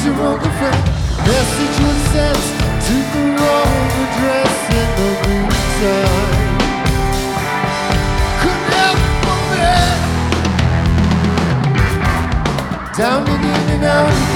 you wrote the friend. Message was sent to the wrong address in the meantime. Couldn't help but be down and in and out.